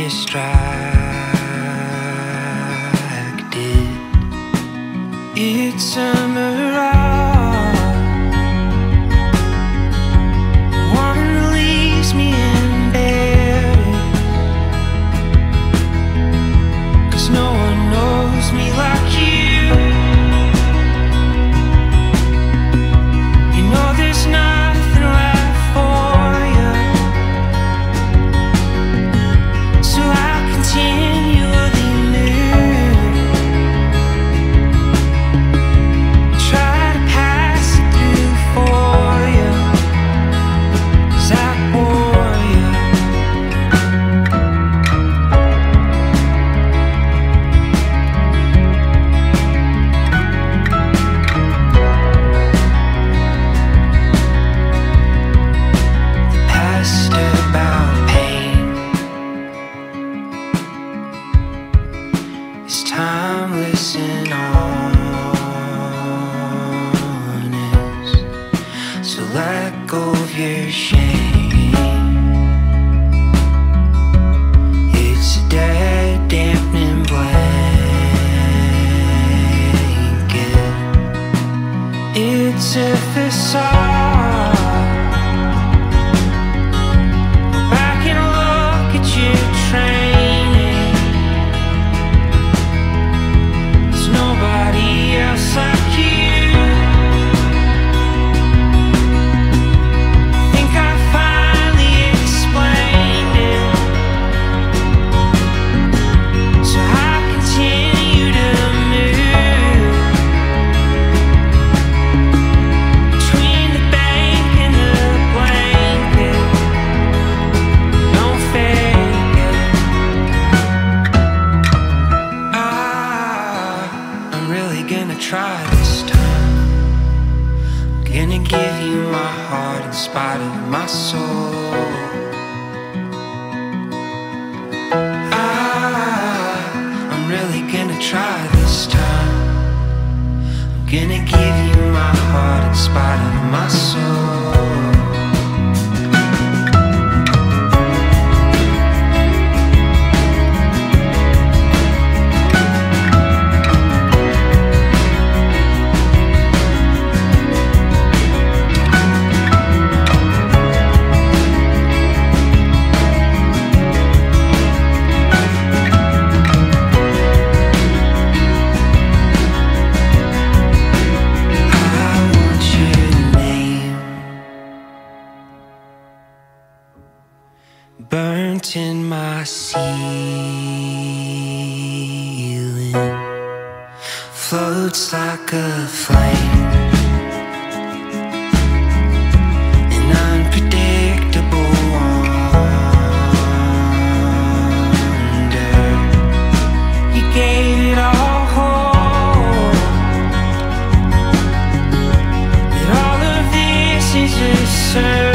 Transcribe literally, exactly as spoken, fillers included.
distracted. It's a mirage, one that leaves me embedded, 'cause no one knows me like you. You know there's nothing left for you, so I continually move, try to pass it through for you, 'cause I bore you. The past about pain is timeless and honest, so let go of your shame. It's a dead, dampening blanket. It's a facade. Go back and look at your training. There's nobody else like you. Think I finally explained it, so I continue to move between the bank and the blanket. Don't fake it. Ah, I'm really gonna try this time. I'm gonna give you my heart in spite of my soul. Ah, I'm really gonna try this time. I'm gonna give you my heart in spite of my soul. I want your name burnt in my ceiling, floats like a flame, an unpredictable wonder. You gave it all hope that all of this is a circle.